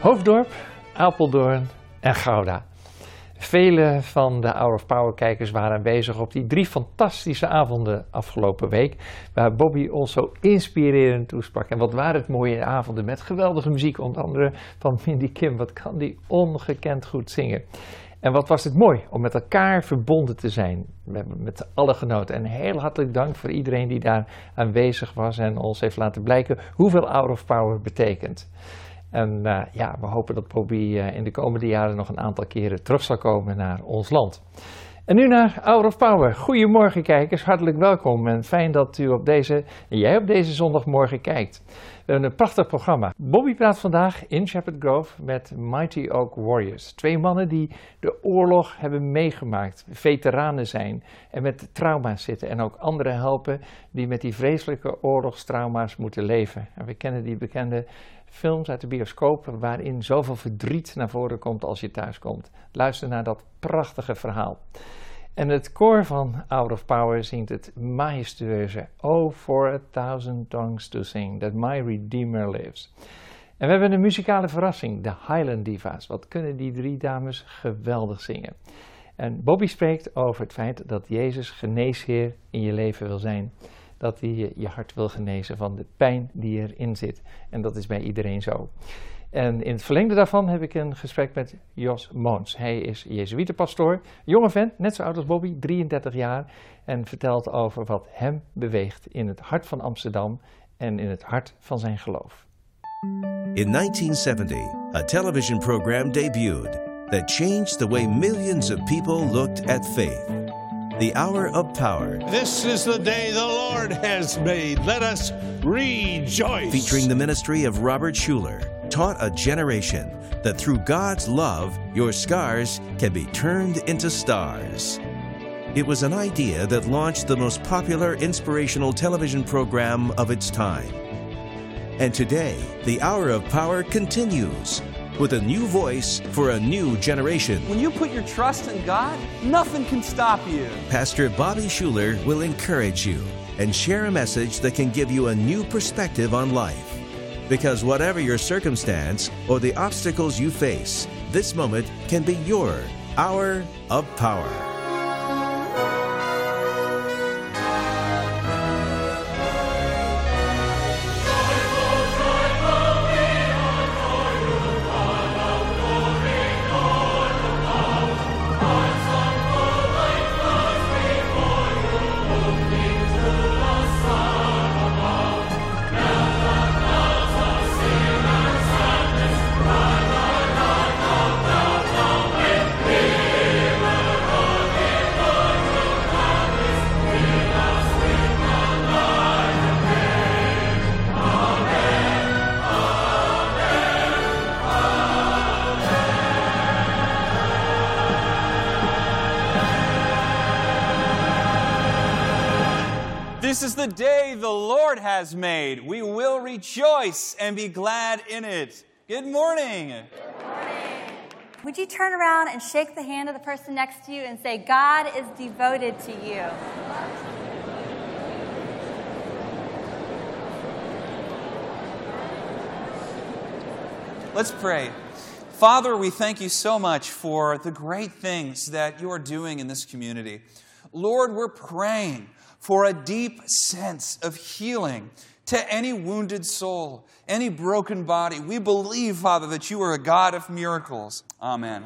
Hoofddorp, Apeldoorn en Gouda. Vele van de Hour of Power kijkers waren aanwezig op die 3 fantastische avonden afgelopen week, waar Bobby ons zo inspirerend toesprak. En wat waren het mooie avonden met geweldige muziek, onder andere van Mindy Kim. Wat kan die ongekend goed zingen. En wat was het mooi om met elkaar verbonden te zijn. We hebben met alle genoten. En heel hartelijk dank voor iedereen die daar aanwezig was en ons heeft laten blijken hoeveel Hour of Power betekent. En we hopen dat Bobby in de komende jaren nog een aantal keren terug zal komen naar ons land. En nu naar Hour of Power. Goedemorgen kijkers, hartelijk welkom en fijn dat jij op deze zondagmorgen kijkt. We hebben een prachtig programma. Bobby praat vandaag in Shepherd Grove met Mighty Oak Warriors. 2 mannen die de oorlog hebben meegemaakt, veteranen zijn en met trauma's zitten. En ook anderen helpen die met die vreselijke oorlogstrauma's moeten leven. En we kennen die bekende films uit de bioscoop waarin zoveel verdriet naar voren komt als je thuis komt. Luister naar dat prachtige verhaal. En het koor van Hour of Power zingt het majestueuze Oh, for 1,000 tongues to sing, that my Redeemer lives. En we hebben een muzikale verrassing, de Highland Divas. Wat kunnen die 3 dames geweldig zingen. En Bobby spreekt over het feit dat Jezus geneesheer in je leven wil zijn. Dat hij je hart wil genezen van de pijn die erin zit. En dat is bij iedereen zo. En in het verlengde daarvan heb ik een gesprek met Jos Moons. Hij is Jezuïetenpastoor, jonge vent, net zo oud als Bobby, 33 jaar. En vertelt over wat hem beweegt in het hart van Amsterdam en in het hart van zijn geloof. In 1970, a television program debuted that changed the way millions of people looked at faith. The Hour of Power. This is the day the Lord has made. Let us rejoice. Featuring the ministry of Robert Schuller, taught a generation that through God's love, your scars can be turned into stars. It was an idea that launched the most popular inspirational television program of its time. And today, the Hour of Power continues with a new voice for a new generation. When you put your trust in God, nothing can stop you. Pastor Bobby Schuller will encourage you and share a message that can give you a new perspective on life. Because whatever your circumstance or the obstacles you face, this moment can be your Hour of Power. This is the day the Lord has made. We will rejoice and be glad in it. Good morning. Good morning. Would you turn around and shake the hand of the person next to you and say, God is devoted to you. Let's pray. Father, we thank you so much for the great things that you are doing in this community. Lord, we're praying for a deep sense of healing to any wounded soul, any broken body. We believe, Father, that you are a God of miracles. Amen.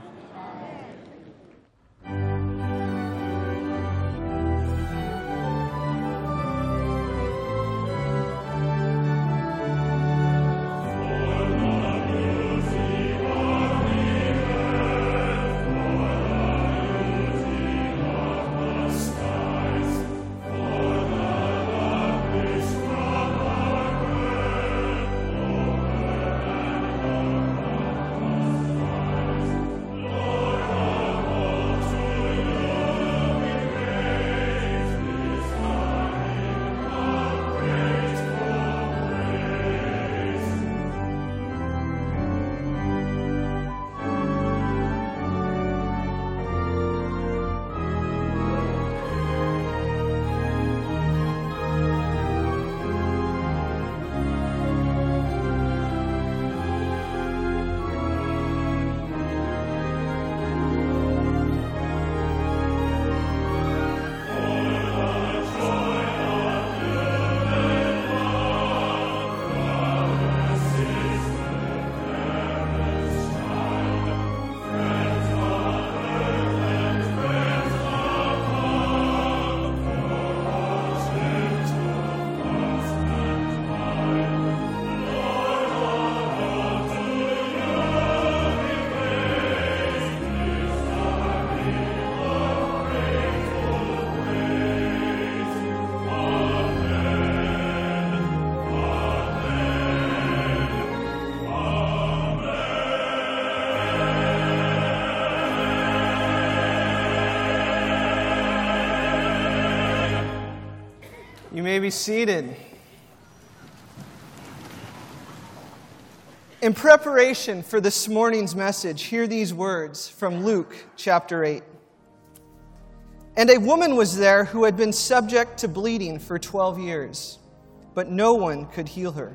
You may be seated. In preparation for this morning's message, hear these words from Luke chapter 8. And a woman was there who had been subject to bleeding for 12 years, but no one could heal her.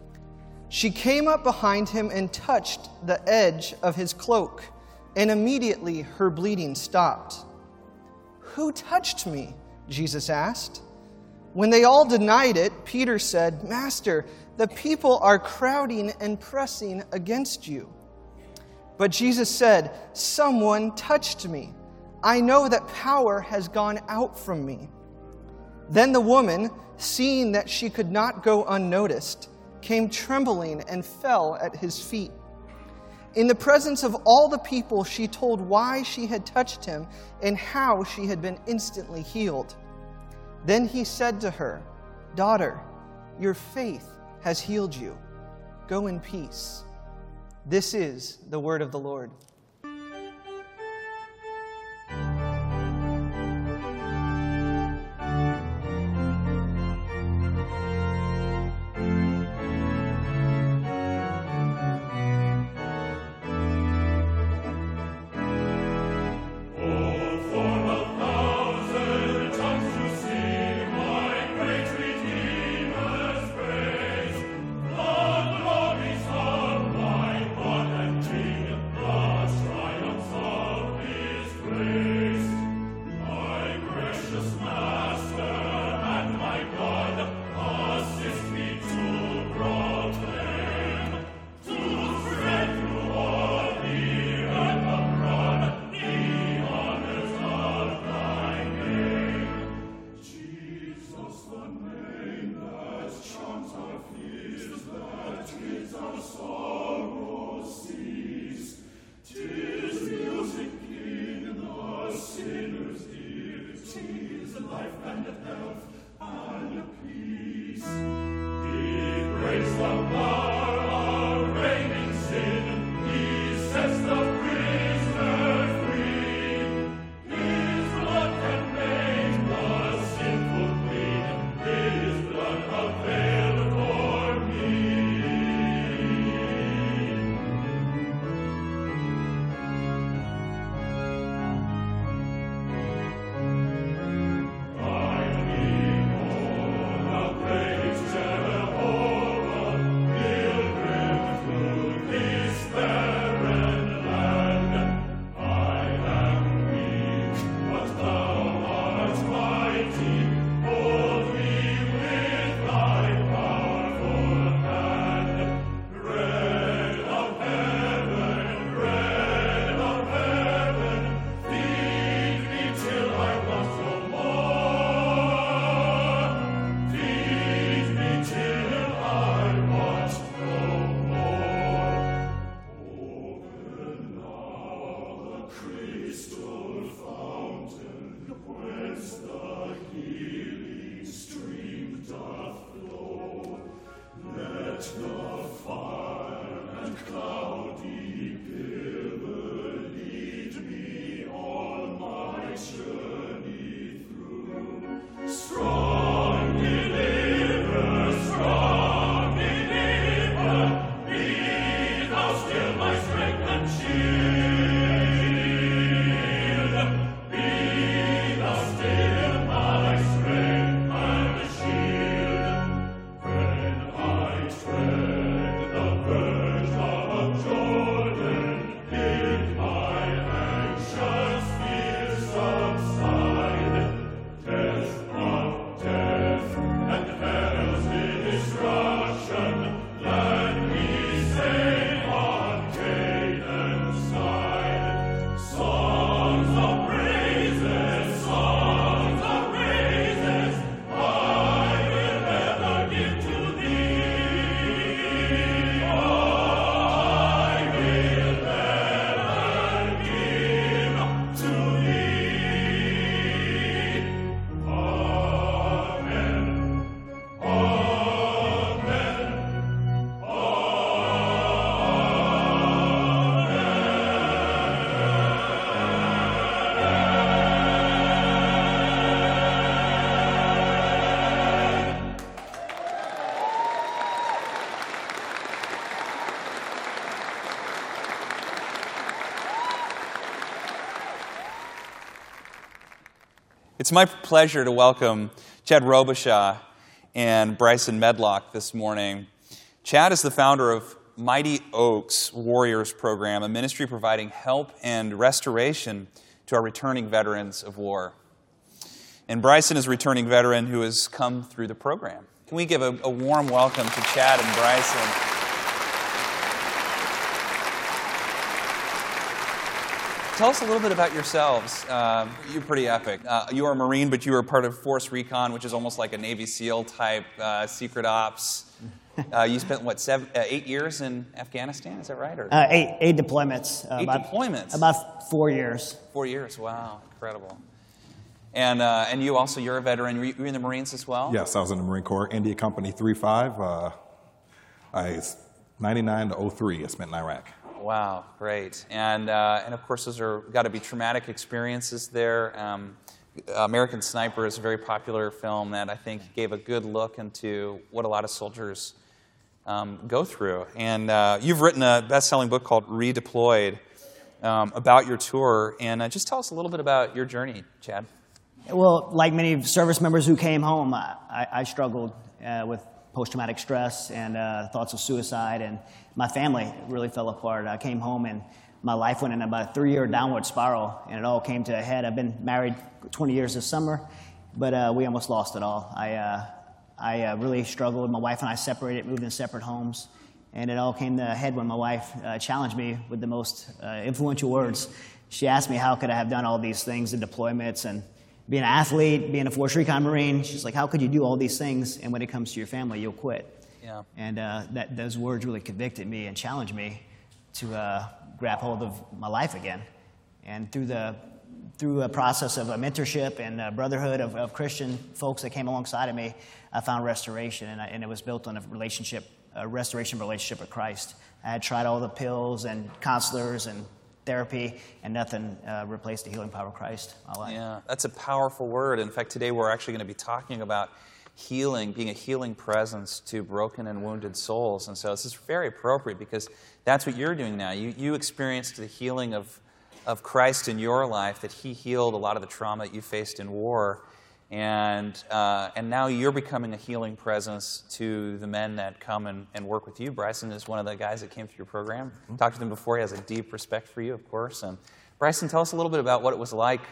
She came up behind him and touched the edge of his cloak, and immediately her bleeding stopped. "Who touched me?" Jesus asked. When they all denied it, Peter said, "Master, the people are crowding and pressing against you." But Jesus said, "Someone touched me. I know that power has gone out from me." Then the woman, seeing that she could not go unnoticed, came trembling and fell at his feet. In the presence of all the people, she told why she had touched him and how she had been instantly healed. Then he said to her, "Daughter, your faith has healed you. Go in peace." This is the word of the Lord. Jehovah, It's my pleasure to welcome Chad Robichaud and Bryson Medlock this morning. Chad is the founder of Mighty Oaks Warriors Program, a ministry providing help and restoration to our returning veterans of war. And Bryson is a returning veteran who has come through the program. Can we give a warm welcome to Chad and Bryson? Tell us a little bit about yourselves. You're pretty epic. You are a Marine, but you were part of Force Recon, which is almost like a Navy SEAL type secret ops. You spent, 8 years in Afghanistan? Is that right? Or? Eight deployments. Deployments? About 4 years. 4 years, wow, incredible. And you also, you're a veteran. Were you in the Marines as well? Yes, I was in the Marine Corps, India Company 3-5. 99 to 03, I spent in Iraq. Wow, great. And of course, those are got to be traumatic experiences there. American Sniper is a very popular film that I think gave a good look into what a lot of soldiers go through. And you've written a best-selling book called Redeployed about your tour. And just tell us a little bit about your journey, Chad. Well, like many service members who came home, I struggled with post-traumatic stress and thoughts of suicide, and my family really fell apart. I came home and my life went in about a 3-year downward spiral, and it all came to a head. I've been married 20 years this summer, but we almost lost it all. I really struggled. My wife and I separated, moved in separate homes, and it all came to a head when my wife challenged me with the most influential words. She asked me how could I have done all these things, the deployments, and being an athlete, being a Force Recon Marine. She's like, how could you do all these things, and when it comes to your family, you'll quit? Yeah. And those words really convicted me and challenged me to grab hold of my life again. And through a process of a mentorship and a brotherhood of Christian folks that came alongside of me, I found restoration, and it was built on a restoration relationship with Christ. I had tried all the pills and counselors and therapy, and nothing replaced the healing power of Christ in my life. Yeah, that's a powerful word. In fact, today we're actually going to be talking about healing, being a healing presence to broken and wounded souls. And so this is very appropriate because that's what you're doing now. You experienced the healing of Christ in your life, that He healed a lot of the trauma that you faced in war. And now you're becoming a healing presence to the men that come and work with you. Bryson is one of the guys that came through your program. Talked to him before. He has a deep respect for you, of course. And Bryson, tell us a little bit about what it was like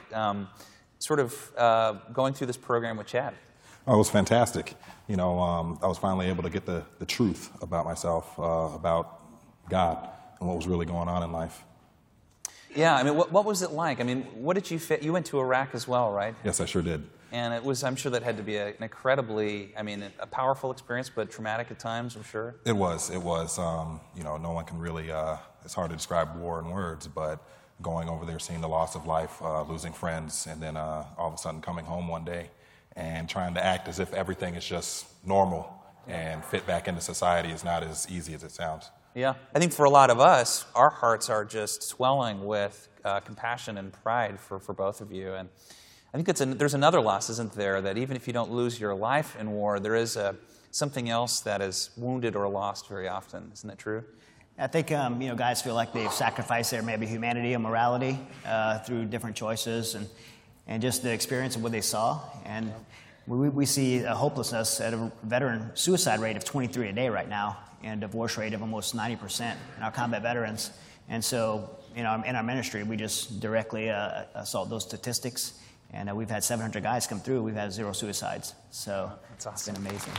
going through this program with Chad. Oh, it was fantastic. I was finally able to get the truth about myself, about God, and what was really going on in life. Yeah, I mean, what was it like? I mean, what did you fit? You went to Iraq as well, right? Yes, I sure did. And it was, I'm sure that had to be an incredibly, a powerful experience, but traumatic at times, I'm sure. It was. No one can really, it's hard to describe war in words, but going over there, seeing the loss of life, losing friends, and then all of a sudden coming home one day and trying to act as if everything is just normal and fit back into society is not as easy as it sounds. Yeah. I think for a lot of us, our hearts are just swelling with compassion and pride for both of you. And I think there's another loss, isn't there, that even if you don't lose your life in war, there is something else that is wounded or lost very often. Isn't that true? I think guys feel like they've sacrificed their maybe humanity and morality through different choices and just the experience of what they saw. And we see a hopelessness at a veteran suicide rate of 23 a day right now, and a divorce rate of almost 90% in our combat veterans. And so, in our ministry, we just directly assault those statistics. And we've had 700 guys come through. We've had 0 suicides. So that's awesome. It's been amazing.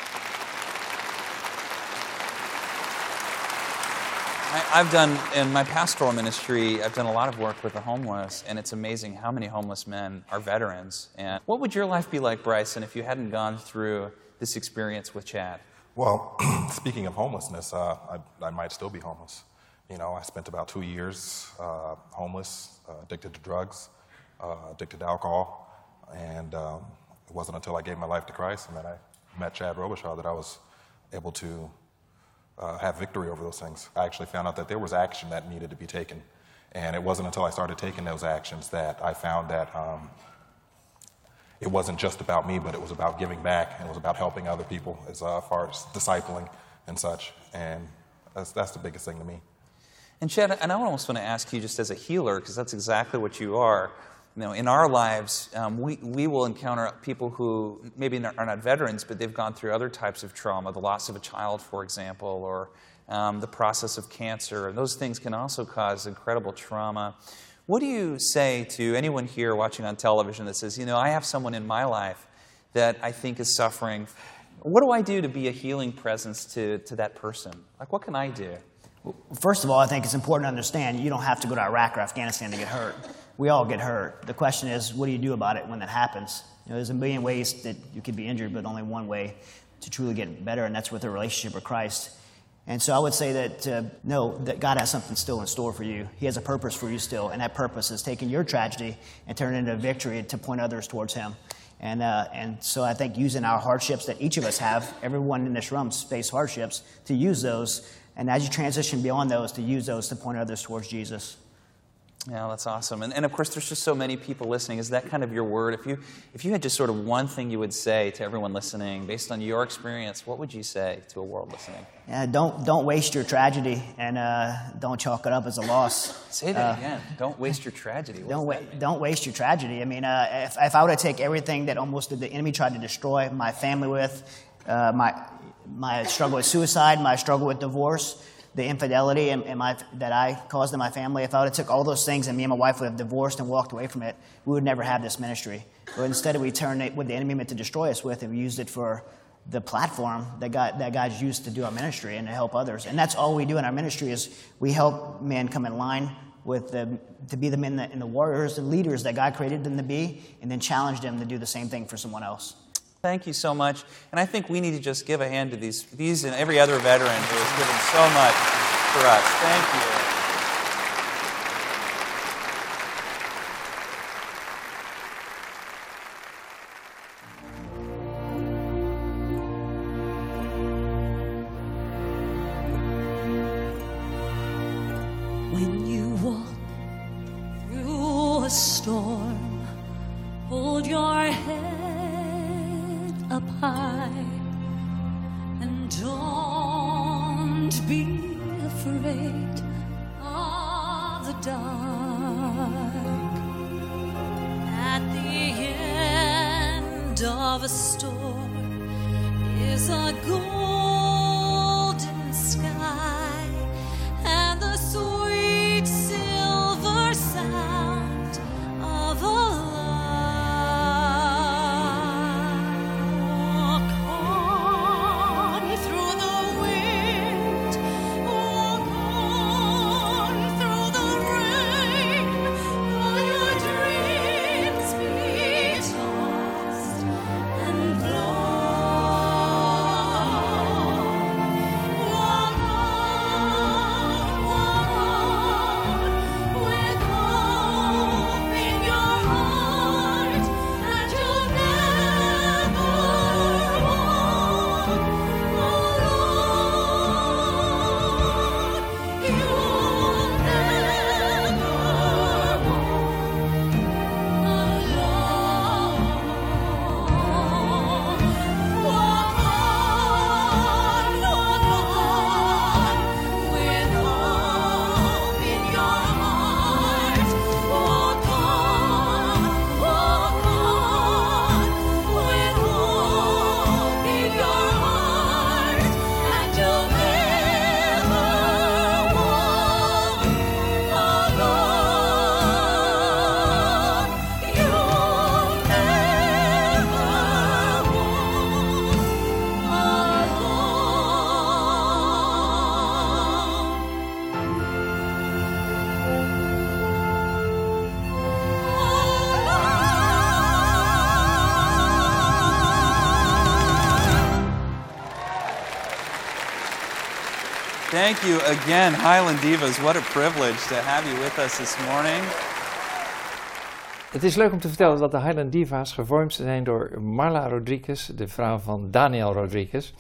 I've done, in my pastoral ministry, I've done a lot of work with the homeless, and it's amazing how many homeless men are veterans. And what would your life be like, Bryson, if you hadn't gone through this experience with Chad? Well, speaking of homelessness, I might still be homeless. I spent about 2 years homeless, addicted to drugs, addicted to alcohol, and it wasn't until I gave my life to Christ and then I met Chad Robichaud that I was able to have victory over those things. I actually found out that there was action that needed to be taken, and it wasn't until I started taking those actions that I found that it wasn't just about me, but it was about giving back, and it was about helping other people as far as discipling and such, and that's the biggest thing to me. And Chad, and I almost want to ask you just as a healer, because that's exactly what you are, in our lives, we will encounter people who maybe are not veterans, but they've gone through other types of trauma, the loss of a child, for example, or the process of cancer. And those things can also cause incredible trauma. What do you say to anyone here watching on television that says, I have someone in my life that I think is suffering? What do I do to be a healing presence to that person? Like, what can I do? First of all, I think it's important to understand you don't have to go to Iraq or Afghanistan to get hurt. We all get hurt. The question is, what do you do about it when that happens? There's a million ways that you could be injured, but only one way to truly get better, and that's with a relationship with Christ. And so I would say that, know that God has something still in store for you. He has a purpose for you still, and that purpose is taking your tragedy and turning it into a victory to point others towards Him. And so I think using our hardships that each of us have, everyone in this room face hardships, to use those, and as you transition beyond those, to use those to point others towards Jesus. Yeah, that's awesome. And of course, there's just so many people listening. Is that kind of your word? If you had just sort of one thing you would say to everyone listening, based on your experience, what would you say to a world listening? Yeah, don't waste your tragedy, and don't chalk it up as a loss. Say that again. Don't waste your tragedy. Don't waste your tragedy. I mean, if I were to take everything that almost the enemy tried to destroy my family with, my struggle with suicide, my struggle with divorce, the infidelity that I caused in my family, if I would have took all those things and me and my wife would have divorced and walked away from it, we would never have this ministry. But instead, we turned what the enemy meant to destroy us with, and we used it for the platform that God's used to do our ministry and to help others. And that's all we do in our ministry is we help men come in line to be the men and the warriors and leaders that God created them to be, and then challenge them to do the same thing for someone else. Thank you so much. And I think we need to just give a hand to these and every other veteran who has given so much for us. Thank you. When you walk through a storm, hold your head up high, and don't be afraid of the dark. At the end of a storm is a golden sky, and the sweet silver sound of a Thank you again, Highland Divas. What a privilege to have you with us this morning. Het is leuk om te vertellen dat de Highland Divas gevormd zijn door Marla Rodriguez, de vrouw van Daniel Rodriguez.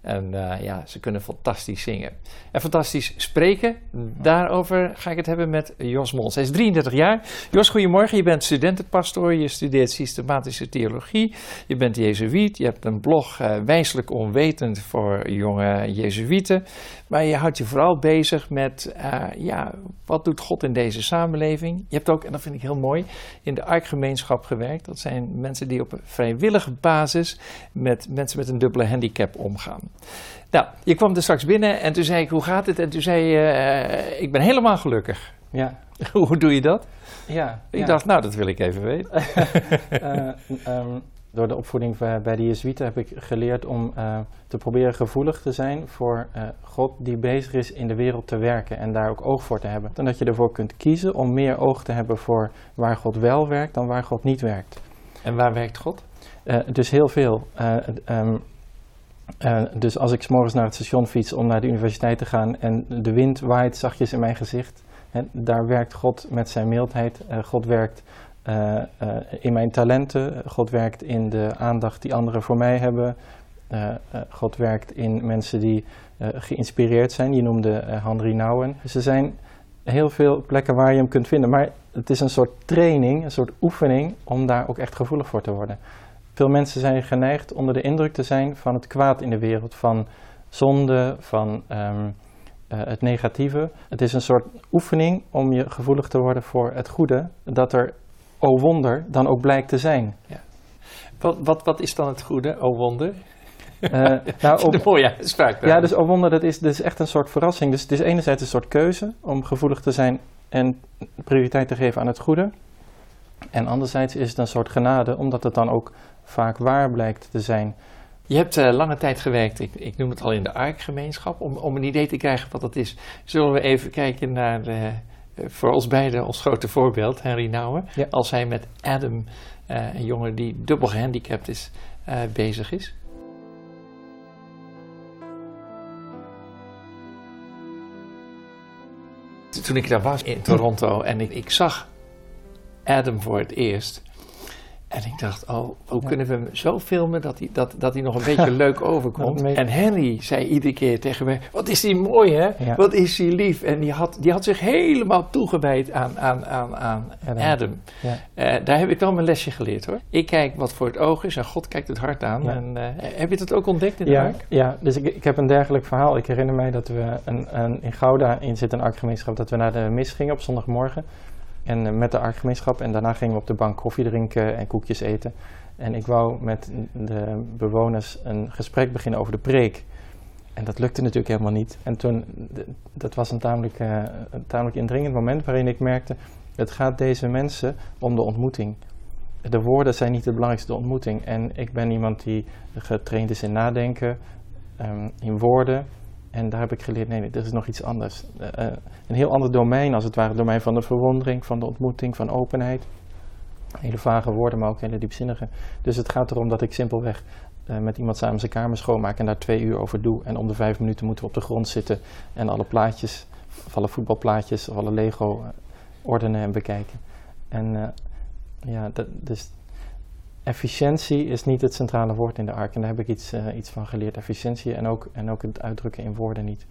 En ja, ze kunnen fantastisch zingen. En fantastisch spreken, daarover ga ik het hebben met Jos Mons. Hij is 33 jaar. Jos, goedemorgen. Je bent studentenpastoor, je studeert systematische theologie. Je bent jezuïet, je hebt een blog Wijselijk Onwetend voor jonge jezuïeten. Maar je houdt je vooral bezig met, wat doet God in deze samenleving? Je hebt ook, en dat vind ik heel mooi, in de Arkgemeenschap gewerkt. Dat zijn mensen die op een vrijwillige basis met mensen met een dubbele handicap omgaan. Nou, je kwam er straks binnen en toen zei ik, hoe gaat het? En toen zei je, ik ben helemaal gelukkig. Ja. Hoe doe je dat? Ja. Ik dacht, nou, dat wil ik even weten. Door de opvoeding bij de Jezuïeten heb ik geleerd om te proberen gevoelig te zijn voor God die bezig is in de wereld te werken en daar ook oog voor te hebben. En dat je ervoor kunt kiezen om meer oog te hebben voor waar God wel werkt dan waar God niet werkt. En waar werkt God? Dus heel veel. Dus als ik 's morgens naar het station fiets om naar de universiteit te gaan en de wind waait zachtjes in mijn gezicht, daar werkt God met zijn mildheid. God werkt in mijn talenten. God werkt in de aandacht die anderen voor mij hebben. God werkt in mensen die geïnspireerd zijn. Je noemde Henri Nouwen. Dus er zijn heel veel plekken waar je hem kunt vinden. Maar het is een soort training, een soort oefening om daar ook echt gevoelig voor te worden. Veel mensen zijn geneigd onder de indruk te zijn van het kwaad in de wereld. Van zonde, van het negatieve. Het is een soort oefening om je gevoelig te worden voor het goede. Dat er, o wonder, dan ook blijkt te zijn. Ja. Wat is dan het goede, o wonder? Nou, mooie uitspraak. Ja, dus o wonder, dat is echt een soort verrassing. Dus het is enerzijds een soort keuze om gevoelig te zijn en prioriteit te geven aan het goede. En anderzijds is het een soort genade, omdat het dan ook vaak waar blijkt te zijn. Je hebt lange tijd gewerkt, ik noem het al in de Arkgemeenschap, om een idee te krijgen wat dat is. Zullen we even kijken naar, voor ons beiden, ons grote voorbeeld, Henri Nouwen. Ja. Als hij met Adam, een jongen die dubbel gehandicapt is, bezig is. Toen ik daar was in Toronto en ik zag Adam voor het eerst. En ik dacht, hoe kunnen we hem zo filmen dat hij nog een beetje leuk overkomt. En Henry zei iedere keer tegen mij, wat is die mooi hè, wat is die lief. En die had zich helemaal toegewijd aan Adam. Ja. Daar heb ik wel mijn lesje geleerd hoor. Ik kijk wat voor het oog is en God kijkt het hart aan. Ja. En, heb je dat ook ontdekt in de Ark? Ja, dus ik heb een dergelijk verhaal. Ik herinner mij dat we in Gouda zit een Arkgemeenschap, dat we naar de mis gingen op zondagmorgen. En met de Arkgemeenschap. En daarna gingen we op de bank koffie drinken en koekjes eten. En ik wou met de bewoners een gesprek beginnen over de preek. En dat lukte natuurlijk helemaal niet. En toen, dat was een tamelijk indringend moment waarin ik merkte, het gaat deze mensen om de ontmoeting. De woorden zijn niet het belangrijkste, ontmoeting. En ik ben iemand die getraind is in nadenken, in woorden. En daar heb ik geleerd, nee, er is nog iets anders. Een heel ander domein, als het ware, het domein van de verwondering, van de ontmoeting, van openheid. Hele vage woorden, maar ook hele diepzinnige. Dus het gaat erom dat ik simpelweg met iemand samen zijn kamer schoonmaak en daar 2 uur over doe. En om de 5 minuten moeten we op de grond zitten en alle plaatjes, of alle voetbalplaatjes, of alle Lego ordenen en bekijken. En dus efficiëntie is niet het centrale woord in de Ark. En daar heb ik iets van geleerd. Efficiëntie en ook het uitdrukken in woorden niet.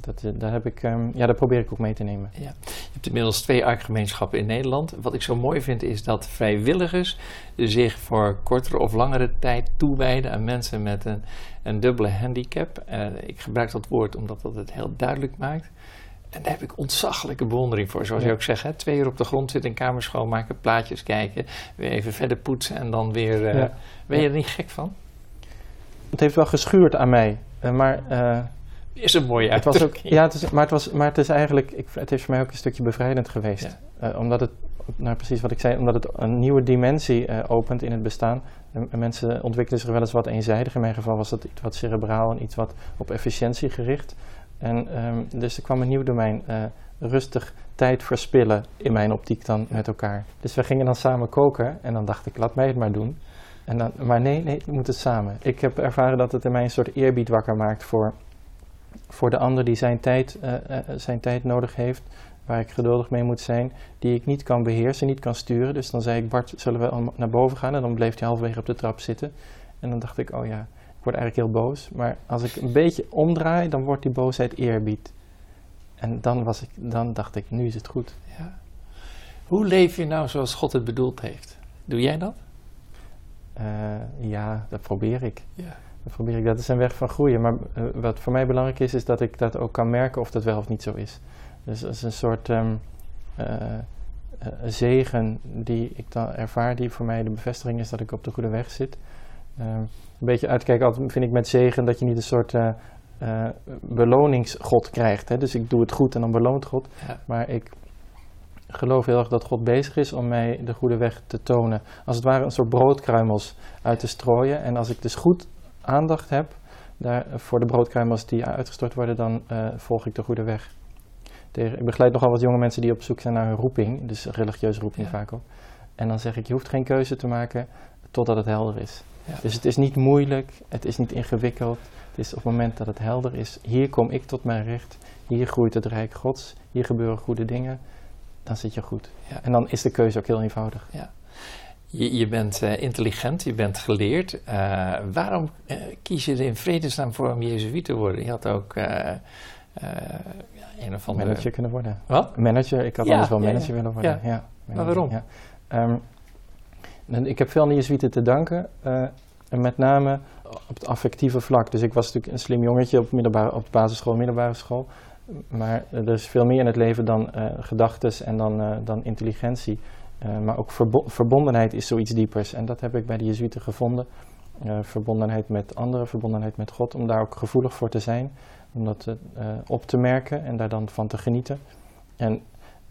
Daar probeer ik ook mee te nemen. Ja. Je hebt inmiddels 2 Arkgemeenschappen in Nederland. Wat ik zo mooi vind is dat vrijwilligers zich voor kortere of langere tijd toewijden aan mensen met een dubbele handicap. Ik gebruik dat woord omdat dat het heel duidelijk maakt. En daar heb ik ontzaglijke bewondering voor. Zoals je ook zegt, 2 uur op de grond zitten, een kamer schoonmaken, plaatjes kijken, weer even verder poetsen en dan weer... Ben je er niet gek van? Het heeft wel geschuurd aan mij, maar... is een mooie uitdrukking. Maar het is eigenlijk, het heeft voor mij ook een stukje bevrijdend geweest. Ja. Omdat het, precies wat ik zei, omdat het een nieuwe dimensie opent in het bestaan. Mensen ontwikkelen zich wel eens wat eenzijdig. In mijn geval was dat iets wat cerebraal en iets wat op efficiëntie gericht. En dus er kwam een nieuw domein, rustig tijd verspillen in mijn optiek dan met elkaar. Dus we gingen dan samen koken en dan dacht ik, laat mij het maar doen. Maar nee, we moeten het samen. Ik heb ervaren dat het in mij een soort eerbied wakker maakt voor de ander die zijn tijd nodig heeft, waar ik geduldig mee moet zijn, die ik niet kan beheersen, niet kan sturen. Dus dan zei ik, Bart, zullen we naar boven gaan? En dan bleef hij halverwege op de trap zitten. En dan dacht ik, Ik word eigenlijk heel boos. Maar als ik een beetje omdraai, dan wordt die boosheid eerbied. En dan dacht ik, nu is het goed. Ja. Hoe leef je nou zoals God het bedoeld heeft? Doe jij dat? Ja, dat probeer ik. Ja. Dat is een weg van groeien. Maar wat voor mij belangrijk is dat ik dat ook kan merken of dat wel of niet zo is. Dus dat is een soort zegen die ik dan ervaar, die voor mij de bevestiging is dat ik op de goede weg zit. Een beetje uitkijken altijd vind ik met zegen dat je niet een soort beloningsgod krijgt. Hè? Dus ik doe het goed en dan beloont God. Ja. Maar ik geloof heel erg dat God bezig is om mij de goede weg te tonen. Als het ware een soort broodkruimels uit te strooien. En als ik dus goed aandacht heb voor de broodkruimels die uitgestort worden, dan volg ik de goede weg. Ik begeleid nogal wat jonge mensen die op zoek zijn naar hun roeping. Dus religieuze roeping vaak ook. En dan zeg ik, je hoeft geen keuze te maken totdat het helder is. Ja. Dus het is niet moeilijk, het is niet ingewikkeld. Het is op het moment dat het helder is, hier kom ik tot mijn recht. Hier groeit het Rijk Gods, hier gebeuren goede dingen. Dan zit je goed. Ja. En dan is de keuze ook heel eenvoudig. Ja. Je bent intelligent, je bent geleerd. Waarom kies je er in vredesnaam voor om jezuïet te worden? Je had ook een of andere... Manager kunnen worden. Wat? Manager, ik had anders wel manager willen worden. Ja. Ja, maar waarom? Ja. Ik heb veel aan de jezuïeten te danken. En met name op het affectieve vlak. Dus ik was natuurlijk een slim jongetje op de basisschool, middelbare school. Maar er is veel meer in het leven dan gedachtes en dan intelligentie. Maar ook verbondenheid is zoiets diepers. En dat heb ik bij de jezuïeten gevonden. Verbondenheid met anderen, verbondenheid met God. Om daar ook gevoelig voor te zijn. Om dat op te merken en daar dan van te genieten. En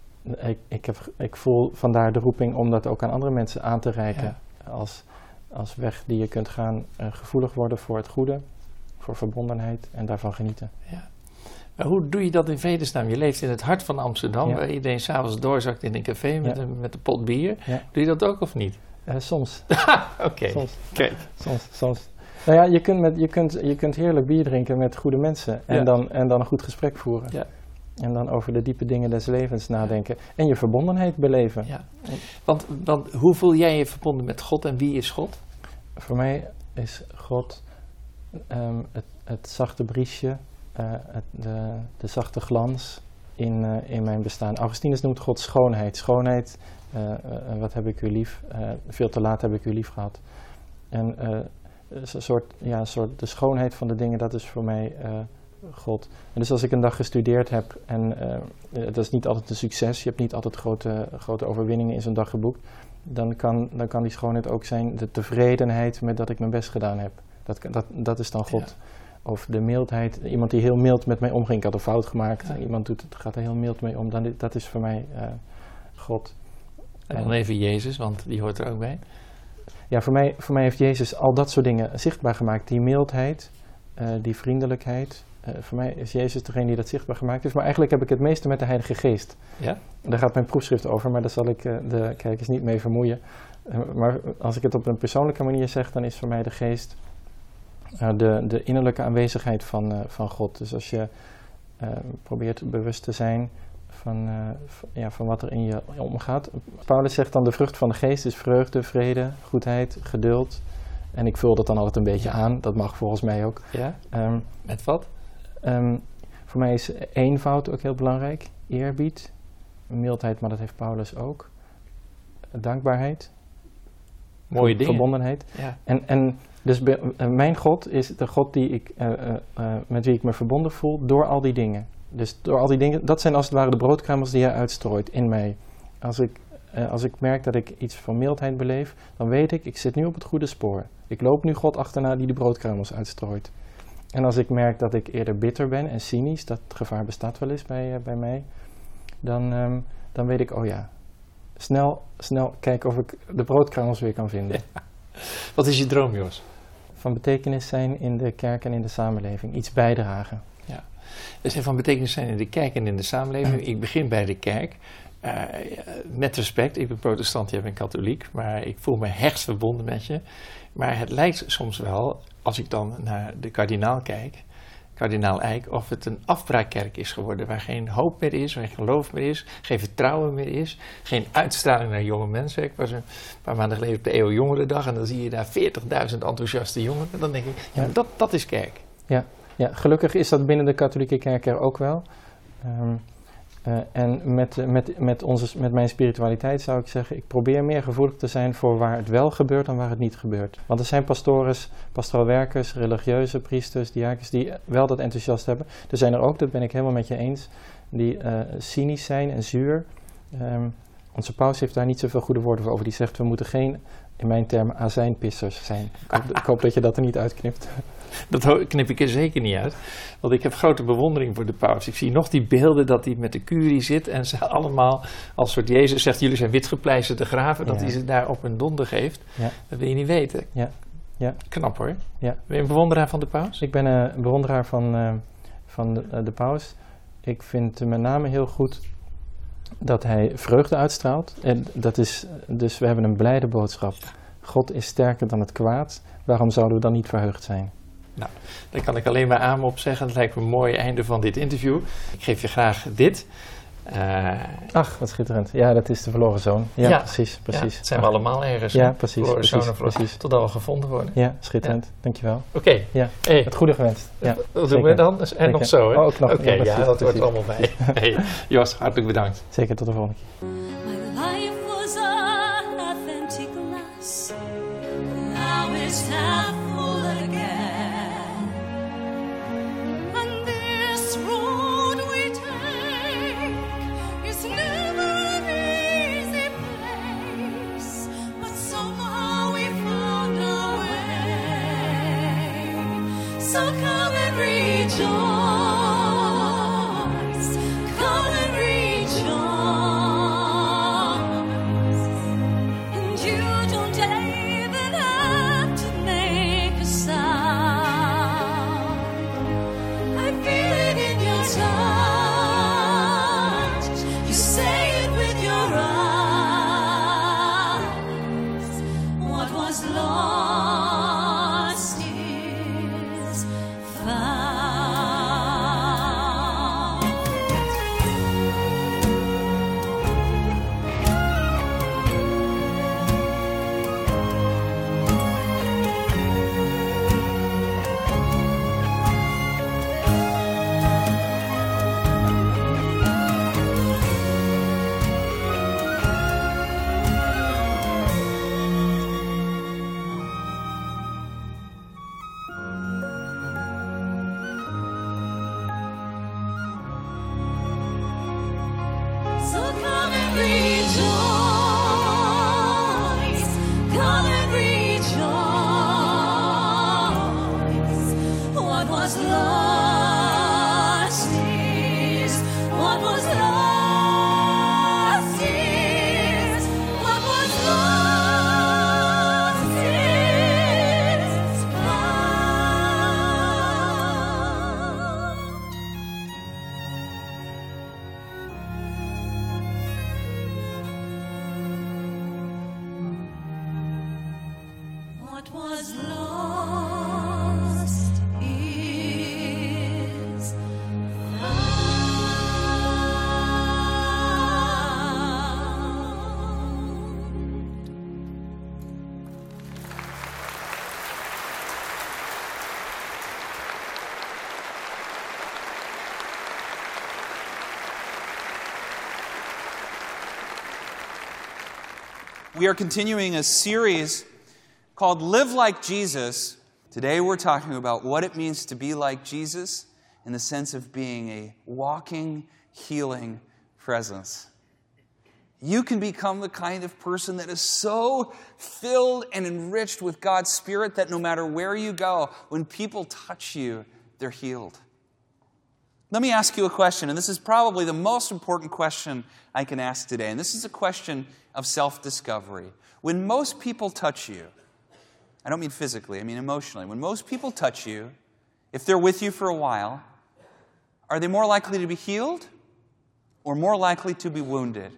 ik voel vandaar de roeping om dat ook aan andere mensen aan te reiken. Ja. Als weg die je kunt gaan, gevoelig worden voor het goede. Voor verbondenheid en daarvan genieten. Ja. Maar hoe doe je dat in vredesnaam? Je leeft in het hart van Amsterdam, waar iedereen s'avonds doorzakt in een café met een pot bier. Ja. Doe je dat ook of niet? Soms. Oké. Soms. Nou ja, je kunt heerlijk bier drinken met goede mensen en dan een goed gesprek voeren. Ja. En dan over de diepe dingen des levens nadenken. En je verbondenheid beleven. Ja. Want hoe voel jij je verbonden met God en wie is God? Voor mij is God het zachte briesje, de zachte glans in mijn bestaan. Augustinus noemt God schoonheid. Schoonheid, wat heb ik u lief? Veel te laat heb ik u lief gehad. En een soort de schoonheid van de dingen, dat is voor mij God. En dus als ik een dag gestudeerd heb, en dat is niet altijd een succes, je hebt niet altijd grote overwinningen in zo'n dag geboekt, dan kan die schoonheid ook zijn de tevredenheid met dat ik mijn best gedaan heb. Dat is dan God. Ja. Of de mildheid, iemand die heel mild met mij omging. Ik had een fout gemaakt, iemand gaat er heel mild mee om. Dat is voor mij God. En dan even Jezus, want die hoort er ook bij. Ja, voor mij heeft Jezus al dat soort dingen zichtbaar gemaakt. Die mildheid, die vriendelijkheid. Voor mij is Jezus degene die dat zichtbaar gemaakt heeft. Maar eigenlijk heb ik het meeste met de Heilige Geest. Ja? Daar gaat mijn proefschrift over, maar daar zal ik de kijkers niet mee vermoeien. Maar als ik het op een persoonlijke manier zeg, dan is voor mij de Geest de innerlijke aanwezigheid van God. Dus als je probeert bewust te zijn van wat er in je omgaat. Paulus zegt dan de vrucht van de Geest is vreugde, vrede, goedheid, geduld. En ik vul dat dan altijd een beetje aan. Dat mag volgens mij ook. Ja? Met wat? Voor mij is eenvoud ook heel belangrijk. Eerbied, mildheid, maar dat heeft Paulus ook. Dankbaarheid. Mooie dingen. Verbondenheid. Ja. En dus mijn God is de God met wie ik me verbonden voel door al die dingen. Dus door al die dingen, dat zijn als het ware de broodkruimels die hij uitstrooit in mij. Als ik merk dat ik iets van mildheid beleef, dan weet ik zit nu op het goede spoor. Ik loop nu God achterna die de broodkruimels uitstrooit. En als ik merk dat ik eerder bitter ben en cynisch, dat gevaar bestaat wel eens bij mij, dan weet ik, snel kijken of ik de broodkruimels weer kan vinden. Ja. Wat is je droom, Jos? Van betekenis zijn in de kerk en in de samenleving. Iets bijdragen. Ja. Dus van betekenis zijn in de kerk en in de samenleving. Ik begin bij de kerk. Met respect, ik ben protestant, jij bent katholiek. Maar ik voel me hecht verbonden met je. Maar het lijkt soms wel, als ik dan naar de kardinaal kijk, kardinaal Eijk, of het een afbraakkerk is geworden, waar geen hoop meer is, waar geen geloof meer is, geen vertrouwen meer is, geen uitstraling naar jonge mensen. Ik was een paar maanden geleden op de Eeuw Jongerendag en dan zie je daar 40.000 enthousiaste jongeren. En dan denk ik, ja, dat is kerk. Ja, gelukkig is dat binnen de katholieke kerk er ook wel. En met mijn spiritualiteit zou ik zeggen, ik probeer meer gevoelig te zijn voor waar het wel gebeurt dan waar het niet gebeurt. Want er zijn pastoraal werkers, religieuze priesters, diakens die wel dat enthousiast hebben. Er zijn er ook, dat ben ik helemaal met je eens, die cynisch zijn en zuur. Onze paus heeft daar niet zoveel goede woorden voor over. Die zegt, we moeten geen, in mijn termen, azijnpissers zijn. Ik hoop dat je dat er niet uitknipt. Dat knip ik er zeker niet uit, want ik heb grote bewondering voor de paus. Ik zie nog die beelden dat hij met de curie zit en ze allemaal als soort Jezus zegt, jullie zijn witgepleisterde graven, dat hij ze daar op een donder geeft. Ja. Dat wil je niet weten. Ja. Knap hoor. Ja. Ben je een bewonderaar van de paus? Ik ben een bewonderaar van de paus. Ik vind met name heel goed dat hij vreugde uitstraalt. En dat is, dus we hebben een blijde boodschap. God is sterker dan het kwaad. Waarom zouden we dan niet verheugd zijn? Nou, daar kan ik alleen maar aan op zeggen. Dat lijkt me een mooi einde van dit interview. Ik geef je graag dit. Ach, wat schitterend. Ja, dat is de verloren zoon. Ja, precies. Ja, het zijn we allemaal ergens. Ja, precies. Precies. Totdat we gevonden worden. Ja, schitterend. Ja. Dankjewel. Oké. Ja, het goede gewenst. Ja, wat doen we dan? En zeker. Nog zo, hè? Ook nog. Oké, dat hoort allemaal bij. Hey, Jos, hartelijk bedankt. Zeker, tot de volgende keer. My life was an authentic glass. Now it's half full again. And this road we take is never an easy place, but somehow we found our way. So come and rejoice. Come and rejoice. And you don't even have to make a sound. I feel it in your touch. You say it with your eyes. What was lost is found. So come and rejoice, come and rejoice. What was lost is, what was lost is, what was lost is found. What was lost is found. We are continuing a series called Live Like Jesus. Today we're talking about what it means to be like Jesus in the sense of being a walking, healing presence. You can become the kind of person that is so filled and enriched with God's Spirit that no matter where you go, when people touch you, they're healed. Let me ask you a question, and this is probably the most important question I can ask today, and this is a question of self-discovery. When most people touch you, I don't mean physically, I mean emotionally. When most people touch you, if they're with you for a while, are they more likely to be healed or more likely to be wounded?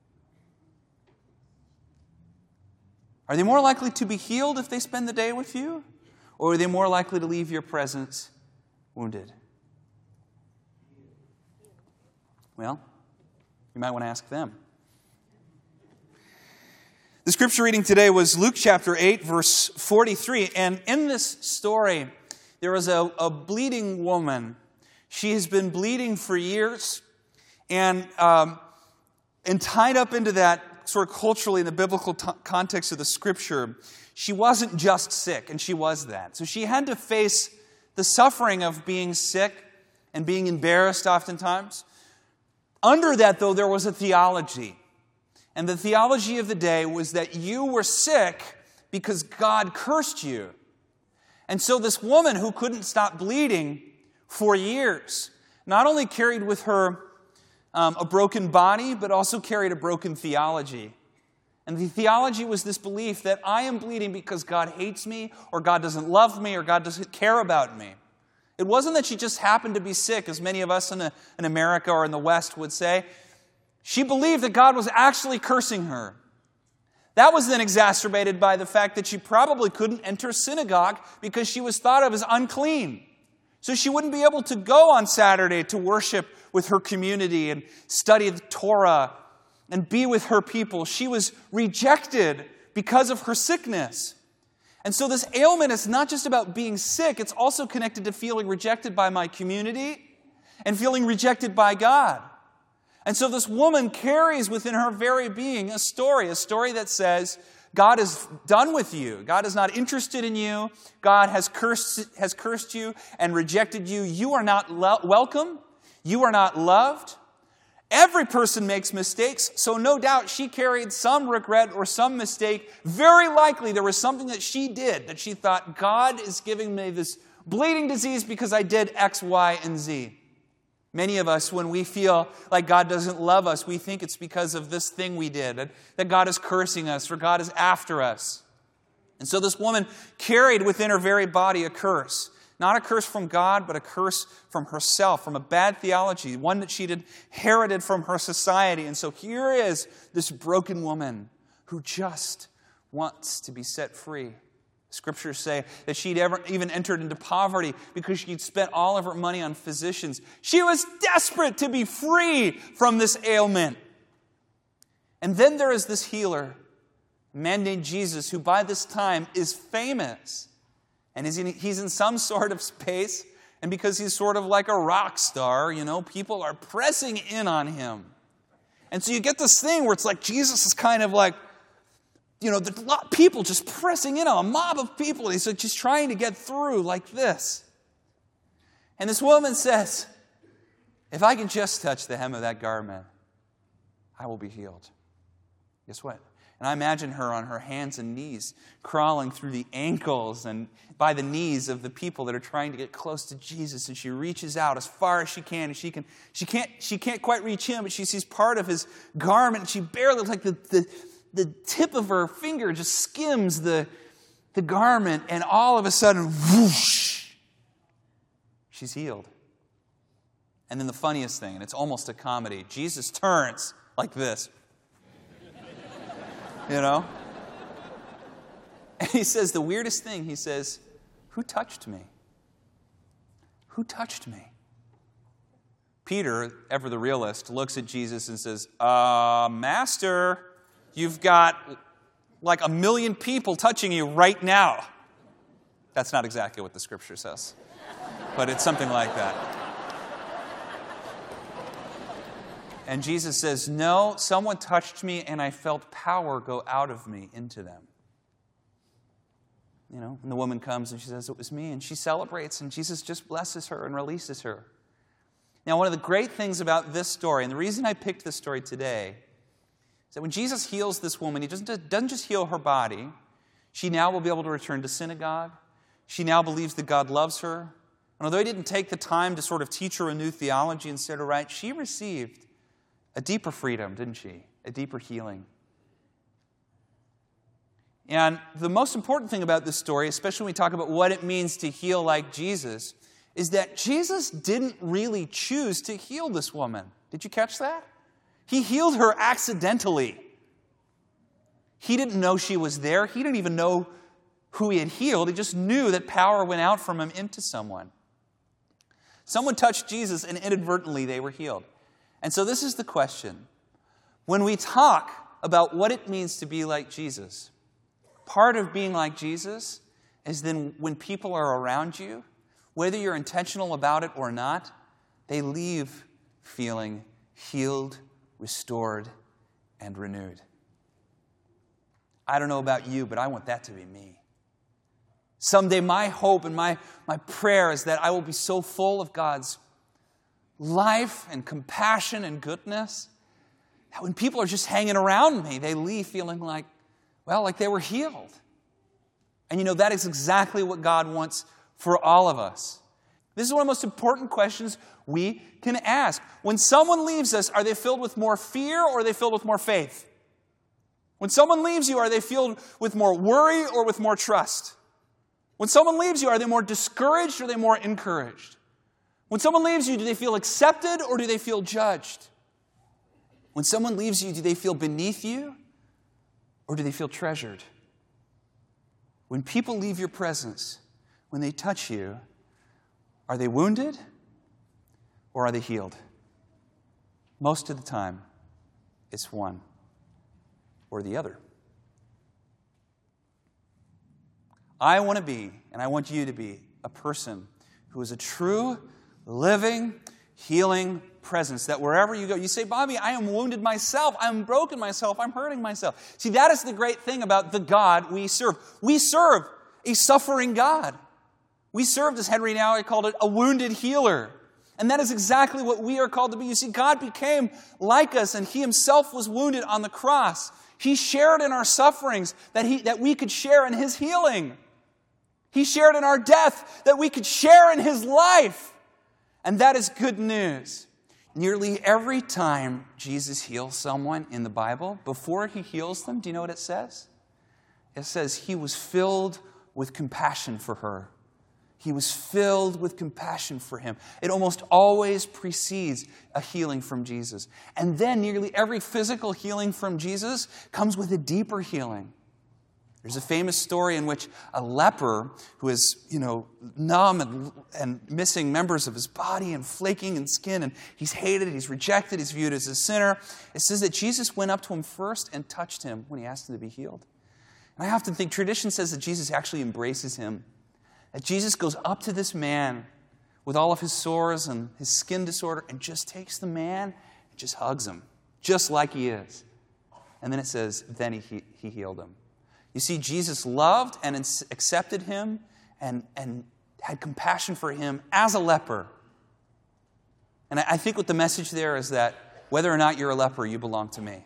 Are they more likely to be healed if they spend the day with you? Or are they more likely to leave your presence wounded? Well, you might want to ask them. The scripture reading today was Luke chapter 8, verse 43. And in this story, there was a bleeding woman. She has been bleeding for years. And tied up into that sort of culturally in the biblical context of the scripture, she wasn't just sick, and she was that. So she had to face the suffering of being sick and being embarrassed oftentimes. Under that, though, there was a theology. And the theology of the day was that you were sick because God cursed you. And so this woman who couldn't stop bleeding for years not only carried with her a broken body, but also carried a broken theology. And the theology was this belief that I am bleeding because God hates me, or God doesn't love me, or God doesn't care about me. It wasn't that she just happened to be sick, as many of us in America or in the West would say. She believed that God was actually cursing her. That was then exacerbated by the fact that she probably couldn't enter synagogue because she was thought of as unclean. So she wouldn't be able to go on Saturday to worship with her community and study the Torah and be with her people. She was rejected because of her sickness. And so this ailment is not just about being sick, it's also connected to feeling rejected by my community and feeling rejected by God. And so this woman carries within her very being a story that says, God is done with you. God is not interested in you. God has cursed you and rejected you. You are not welcome. You are not loved. Every person makes mistakes, so no doubt she carried some regret or some mistake. Very likely there was something that she did that she thought, God is giving me this bleeding disease because I did X, Y, and Z. Many of us, when we feel like God doesn't love us, we think it's because of this thing we did, that God is cursing us or God is after us. And so this woman carried within her very body a curse. Not a curse from God, but a curse from herself, from a bad theology, one that she'd inherited from her society. And so here is this broken woman who just wants to be set free. Scriptures say that she'd even entered into poverty because she'd spent all of her money on physicians. She was desperate to be free from this ailment. And then there is this healer, a man named Jesus, who by this time is famous. And he's in some sort of space, and because he's sort of like a rock star, people are pressing in on him. And so you get this thing where it's like Jesus is kind of like, there's a lot of people just pressing in on a mob of people. And he's just trying to get through like this. And this woman says, if I can just touch the hem of that garment, I will be healed. Guess what? And I imagine her on her hands and knees, crawling through the ankles and by the knees of the people that are trying to get close to Jesus. And she reaches out as far as she can. And she can't quite reach him, but she sees part of his garment. And she barely, like the tip of her finger just skims the garment. And all of a sudden, whoosh, she's healed. And then the funniest thing, and it's almost a comedy, Jesus turns like this. And he says the weirdest thing. He says, who touched me? Who touched me? Peter, ever the realist, looks at Jesus and says, Master, you've got like 1 million people touching you right now. That's not exactly what the scripture says, but it's something like that. And Jesus says, no, someone touched me and I felt power go out of me into them. And the woman comes and she says, it was me. And she celebrates and Jesus just blesses her and releases her. Now, one of the great things about this story, and the reason I picked this story today, is that when Jesus heals this woman, he doesn't just heal her body. She now will be able to return to synagogue. She now believes that God loves her. And although he didn't take the time to sort of teach her a new theology and set her right, she received a deeper freedom, didn't she? A deeper healing. And the most important thing about this story, especially when we talk about what it means to heal like Jesus, is that Jesus didn't really choose to heal this woman. Did you catch that? He healed her accidentally. He didn't know she was there. He didn't even know who he had healed. He just knew that power went out from him into someone. Someone touched Jesus and inadvertently they were healed. And so this is the question. When we talk about what it means to be like Jesus, part of being like Jesus is then when people are around you, whether you're intentional about it or not, they leave feeling healed, restored, and renewed. I don't know about you, but I want that to be me. Someday my hope and my prayer is that I will be so full of God's life and compassion and goodness that when people are just hanging around me, they leave feeling like they were healed. And that is exactly what God wants for all of us. This is one of the most important questions we can ask. When someone leaves us, are they filled with more fear or are they filled with more faith? When someone leaves you, are they filled with more worry or with more trust? When someone leaves you, are they more discouraged or are they more encouraged? When someone leaves you, do they feel accepted or do they feel judged? When someone leaves you, do they feel beneath you or do they feel treasured? When people leave your presence, when they touch you, are they wounded or are they healed? Most of the time, it's one or the other. I want to be, and I want you to be, a person who is a true, living, healing presence. That wherever you go, you say, Bobby, I am wounded myself. I'm broken myself. I'm hurting myself. See, that is the great thing about the God we serve. We serve a suffering God. We served, as Henry Nouwen called it, a wounded healer. And that is exactly what we are called to be. You see, God became like us, and He Himself was wounded on the cross. He shared in our sufferings that we could share in His healing. He shared in our death that we could share in His life. And that is good news. Nearly every time Jesus heals someone in the Bible, before He heals them, do you know what it says? It says He was filled with compassion for her. He was filled with compassion for him. It almost always precedes a healing from Jesus. And then nearly every physical healing from Jesus comes with a deeper healing. There's a famous story in which a leper who is, numb and missing members of his body and flaking in skin, and he's hated, he's rejected, he's viewed as a sinner. It says that Jesus went up to him first and touched him when he asked him to be healed. And I often think tradition says that Jesus actually embraces him. That Jesus goes up to this man with all of his sores and his skin disorder and just takes the man and just hugs him, just like he is. And then it says, then he healed him. You see, Jesus loved and accepted him and had compassion for him as a leper. And I think what the message there is that whether or not you're a leper, you belong to me.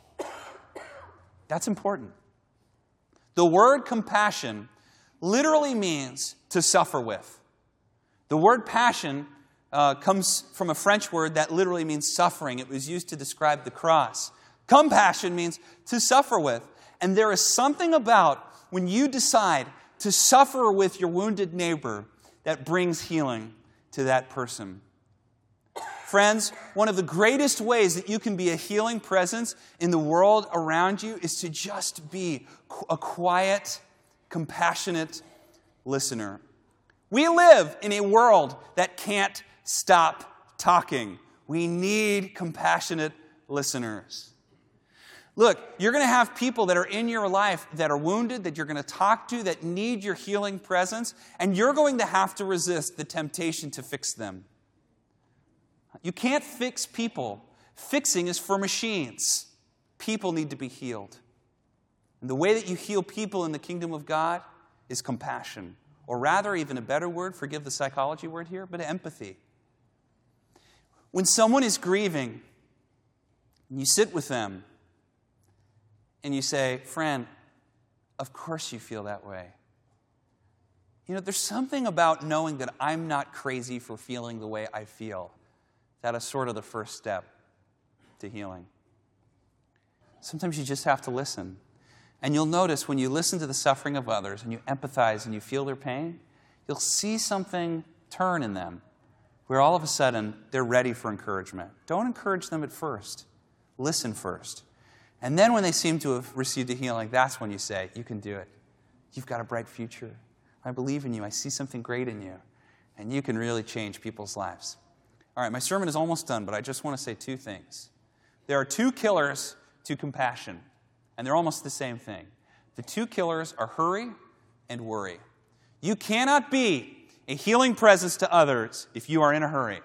That's important. The word compassion literally means to suffer with. The word passion comes from a French word that literally means suffering. It was used to describe the cross. Compassion means to suffer with. And there is something about when you decide to suffer with your wounded neighbor that brings healing to that person. Friends, one of the greatest ways that you can be a healing presence in the world around you is to just be a quiet, compassionate listener. We live in a world that can't stop talking. We need compassionate listeners. Look, you're going to have people that are in your life that are wounded, that you're going to talk to, that need your healing presence, and you're going to have to resist the temptation to fix them. You can't fix people. Fixing is for machines. People need to be healed. And the way that you heal people in the kingdom of God is compassion. Or rather, even a better word, forgive the psychology word here, but empathy. When someone is grieving, you sit with them and you say, friend, of course you feel that way. There's something about knowing that I'm not crazy for feeling the way I feel. That is sort of the first step to healing. Sometimes you just have to listen. And you'll notice when you listen to the suffering of others and you empathize and you feel their pain, you'll see something turn in them where all of a sudden they're ready for encouragement. Don't encourage them at first. Listen first. And then when they seem to have received a healing, that's when you say, you can do it. You've got a bright future. I believe in you. I see something great in you. And you can really change people's lives. All right, my sermon is almost done, but I just want to say two things. There are two killers to compassion, and they're almost the same thing. The two killers are hurry and worry. You cannot be a healing presence to others if you are in a hurry.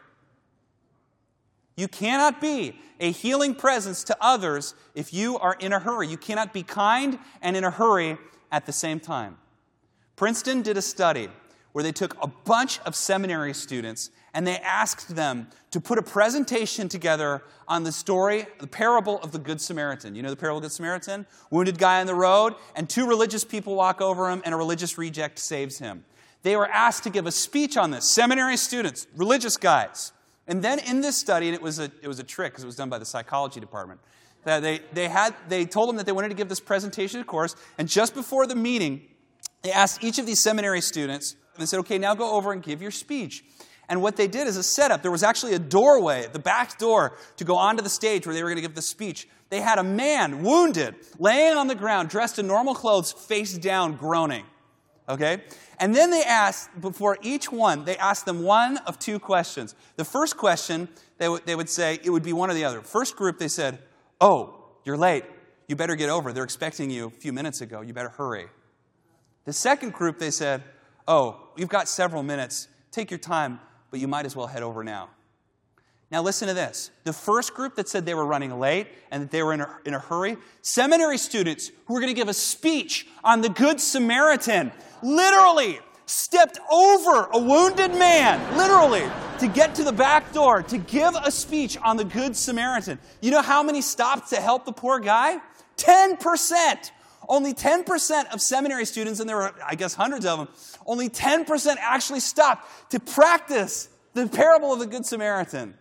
You cannot be a healing presence to others if you are in a hurry. You cannot be kind and in a hurry at the same time. Princeton did a study where they took a bunch of seminary students and they asked them to put a presentation together on the story, the parable of the Good Samaritan. You know the parable of the Good Samaritan? Wounded guy on the road, and two religious people walk over him, and a religious reject saves him. They were asked to give a speech on this. Seminary students, religious guys. And then in this study, and it was a trick because it was done by the psychology department, that they told them that they wanted to give this presentation, of course, and just before the meeting, they asked each of these seminary students, and they said, okay, now go over and give your speech. And what they did is a setup. There was actually a doorway, the back door, to go onto the stage where they were going to give the speech. They had a man, wounded, laying on the ground, dressed in normal clothes, face down, groaning. Okay? And then they asked, before each one, they asked them one of two questions. The first question, they would say, it would be one or the other. First group, they said, oh, you're late. You better get over. They're expecting you a few minutes ago. You better hurry. The second group, they said, oh, you've got several minutes. Take your time, but you might as well head over now. Now listen to this. The first group that said they were running late and that they were in a hurry, seminary students who were going to give a speech on the Good Samaritan, literally stepped over a wounded man, literally, to get to the back door, to give a speech on the Good Samaritan. You know how many stopped to help the poor guy? 10%. Only 10% of seminary students, and there were, I guess, hundreds of them, only 10% actually stopped to practice the parable of the Good Samaritan.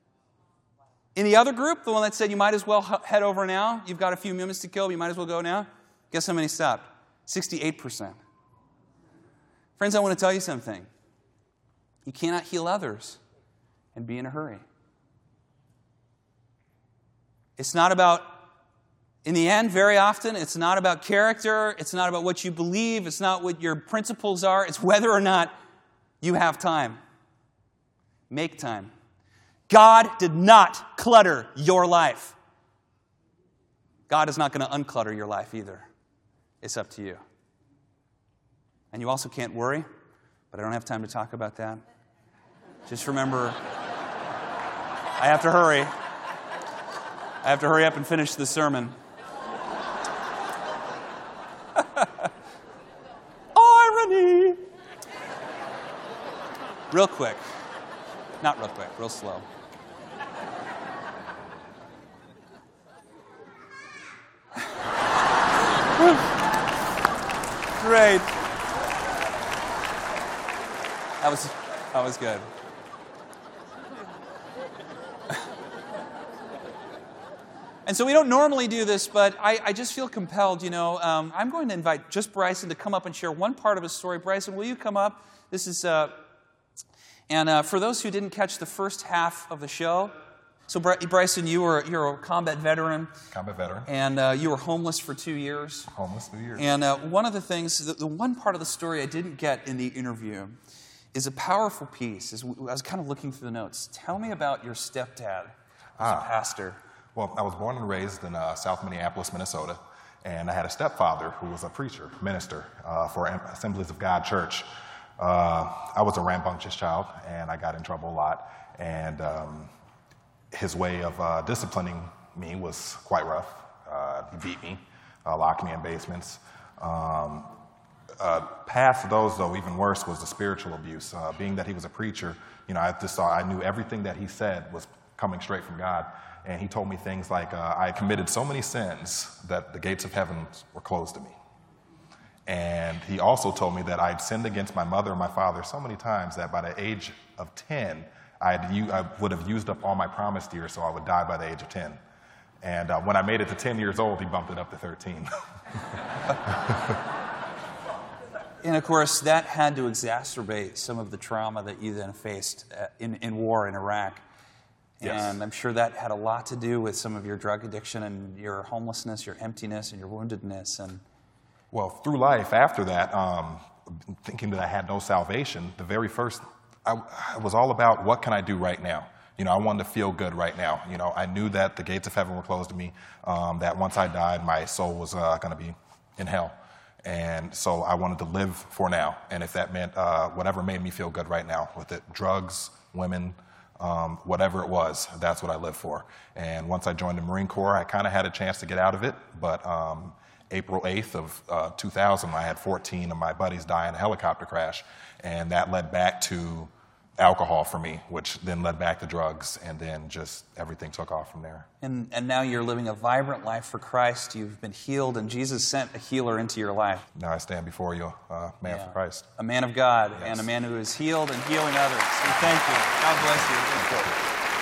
In the other group, the one that said you might as well head over now, you've got a few minutes to kill, but you might as well go now, guess how many stopped? 68%. Friends, I want to tell you something. You cannot heal others and be in a hurry. It's not about, in the end, very often, it's not about character. It's not about what you believe. It's not what your principles are. It's whether or not you have time. Make time. God did not clutter your life. God is not going to unclutter your life either. It's up to you. And you also can't worry, but I don't have time to talk about that. Just remember, I have to hurry. I have to hurry up and finish the sermon. Irony! Real quick. Not real quick, real slow. Great. That was good. And so we don't normally do this, but I just feel compelled, I'm going to invite just Bryson to come up and share one part of his story. Bryson, will you come up? This is, and for those who didn't catch the first half of the show, so Bryson, you're a combat veteran. Combat veteran. And you were homeless for 2 years. Homeless 2 years. And one of the things, the one part of the story I didn't get in the interview is a powerful piece. I was kind of looking through the notes. Tell me about your stepdad as a pastor. Well, I was born and raised in South Minneapolis, Minnesota, and I had a stepfather who was a preacher, minister for Assemblies of God Church. I was a rambunctious child, and I got in trouble a lot, and his way of disciplining me was quite rough. He beat me, locked me in basements. Past those, though, even worse was the spiritual abuse. Being that he was a preacher, I knew everything that he said was coming straight from God. And he told me things like, I committed so many sins that the gates of heaven were closed to me. And he also told me that I'd sinned against my mother and my father so many times that by the age of 10, I would have used up all my promised years, so I would die by the age of 10. And when I made it to 10 years old, he bumped it up to 13. And of course, that had to exacerbate some of the trauma that you then faced in war in Iraq. Yes. And I'm sure that had a lot to do with some of your drug addiction and your homelessness, your emptiness, and your woundedness. And well, through life after that, thinking that I had no salvation, the very first, I was all about what can I do right now? I wanted to feel good right now. I knew that the gates of heaven were closed to me, that once I died, my soul was going to be in hell. And so I wanted to live for now. And if that meant whatever made me feel good right now, with it drugs, women, whatever it was, that's what I lived for. And once I joined the Marine Corps, I kind of had a chance to get out of it. But April 8th of 2000, I had 14 of my buddies die in a helicopter crash. And that led back to alcohol for me, which then led back to drugs, and then just everything took off from there. And now you're living a vibrant life for Christ. You've been healed, and Jesus sent a healer into your life. Now I stand before you, a man for Christ. A man of God, Yes. and a man who is healed and healing others. We thank you. God bless you. Thank you.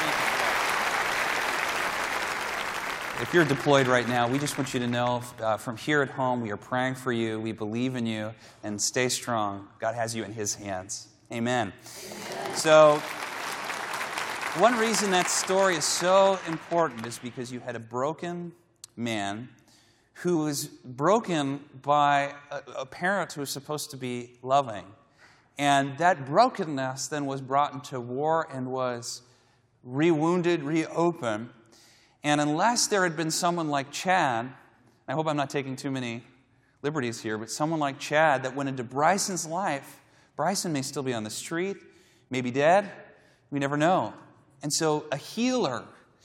If you're deployed right now, we just want you to know from here at home, we are praying for you. We believe in you, and stay strong. God has you in His hands. Amen. So, one reason that story is so important is because you had a broken man who was broken by a parent who was supposed to be loving. And that brokenness then was brought into war and was rewounded, reopened. And unless there had been someone like Chad, I hope I'm not taking too many liberties here, but someone like Chad that went into Bryson's life, Bryson may still be on the street, may be dead, we never know. And so a healer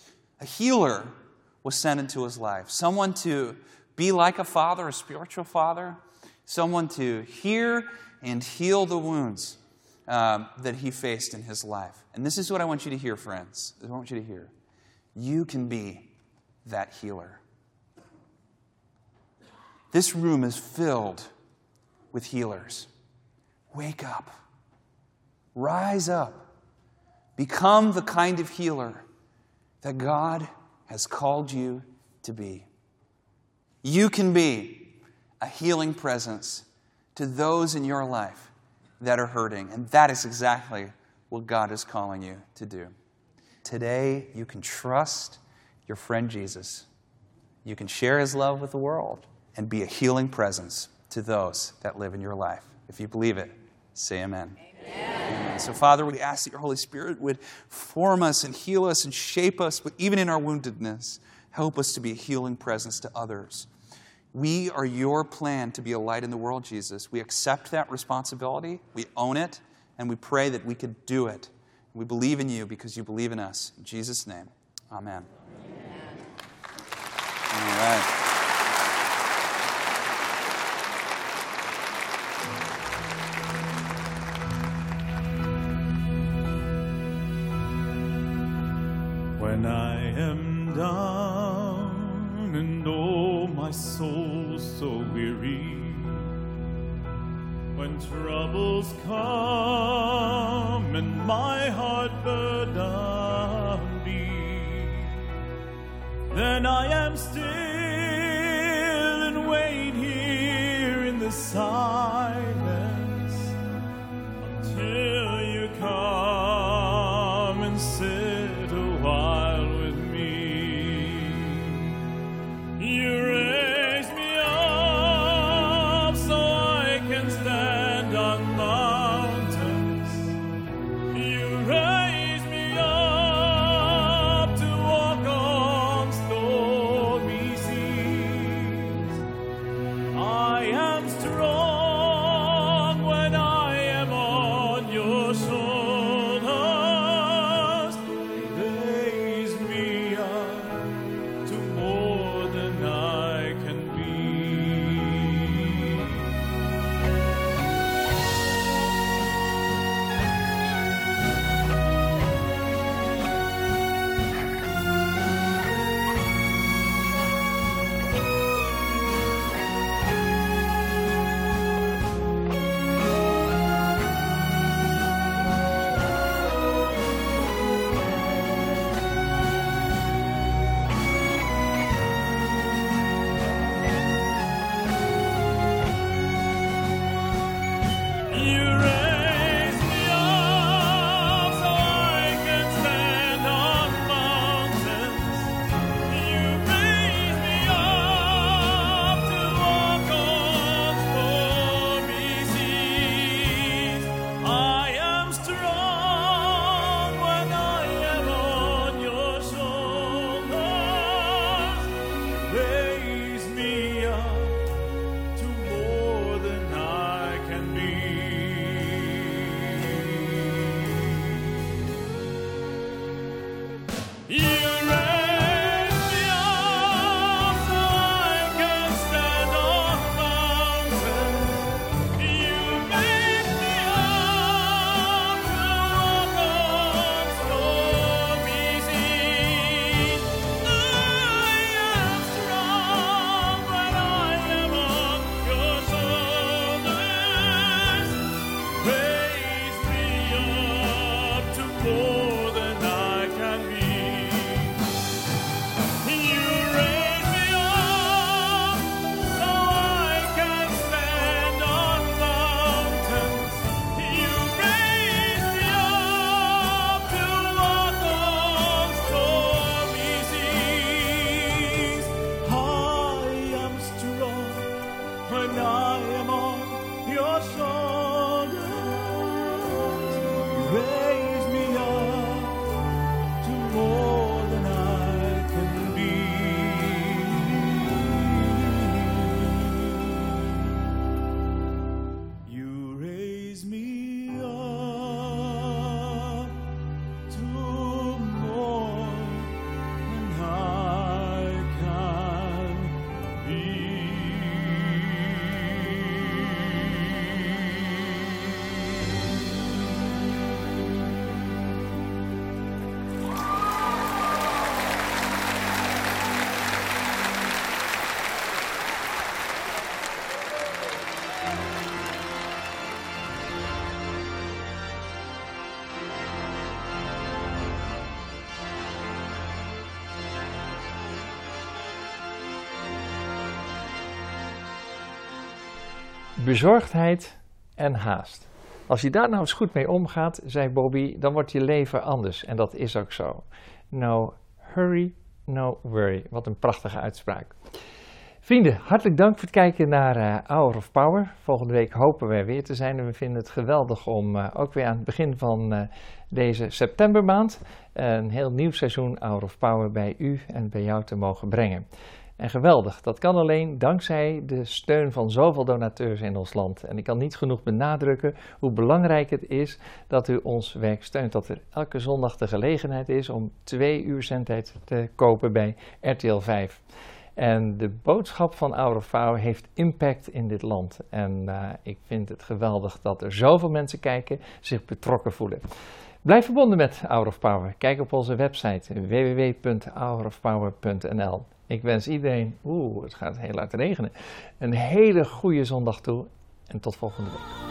was sent into his life. Someone to be like a father, a spiritual father, someone to hear and heal the wounds that he faced in his life. And this is what I want you to hear, friends. This is what I want you to hear. You can be that healer. This room is filled with healers. Wake up. Rise up. Become the kind of healer that God has called you to be. You can be a healing presence to those in your life that are hurting. And that is exactly what God is calling you to do. Today, you can trust your friend Jesus. You can share His love with the world and be a healing presence to those that live in your life. If you believe it, say amen. Amen. So, Father, we ask that your Holy Spirit would form us and heal us and shape us, but even in our woundedness, help us to be a healing presence to others. We are your plan to be a light in the world, Jesus. We accept that responsibility, we own it, and we pray that we could do it. We believe in you because you believe in us. In Jesus' name, amen. All right. When I am down and oh, my soul so weary, when troubles come and my heart burden be, then I am still and wait here in the silence until you come and sit a while with me. You raise me up so I can stand on mountains. You raise me up to walk on stormy seas. I am strong bezorgdheid en haast. Als je daar nou eens goed mee omgaat, zei Bobby, dan wordt je leven anders. En dat is ook zo. No hurry, no worry. Wat een prachtige uitspraak. Vrienden, hartelijk dank voor het kijken naar Hour of Power. Volgende week hopen we er weer te zijn. En we vinden het geweldig om ook weer aan het begin van deze septembermaand een heel nieuw seizoen Hour of Power bij u en bij jou te mogen brengen. En geweldig, dat kan alleen dankzij de steun van zoveel donateurs in ons land. En ik kan niet genoeg benadrukken hoe belangrijk het is dat u ons werk steunt. Dat er elke zondag de gelegenheid is om 2 uur zendtijd te kopen bij RTL 5. En de boodschap van Hour of Power heeft impact in dit land. En ik vind het geweldig dat er zoveel mensen kijken, zich betrokken voelen. Blijf verbonden met Hour of Power. Kijk op onze website www.hourofpower.nl. Ik wens iedereen, het gaat heel hard regenen, een hele goede zondag toe en tot volgende week.